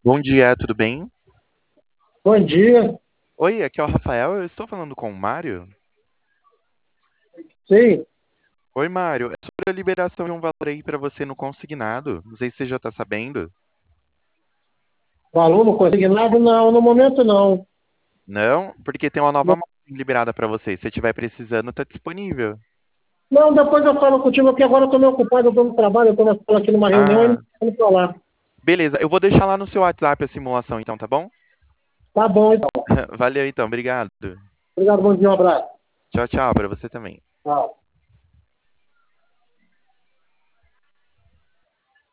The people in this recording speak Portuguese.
Bom dia, tudo bem? Bom dia. Oi, aqui é o Rafael, eu estou falando com o Mário. Sim, Oi, Mário, é sobre a liberação de um valor aí para você no consignado. Não sei se você já está sabendo. o aluno consignado? Não, no momento não. Não? Porque tem uma nova margem liberada para você. Se você estiver precisando, está disponível. Não, depois eu falo contigo, porque agora eu estou meio ocupado, eu estou no trabalho, eu estou na sala aqui numa reunião e não Ah, estou indo falar. beleza, eu vou deixar lá no seu WhatsApp a simulação então, tá bom? Tá bom, então. Valeu então, obrigado. Obrigado, bom dia, um abraço. Tchau, tchau, para você também. Tchau.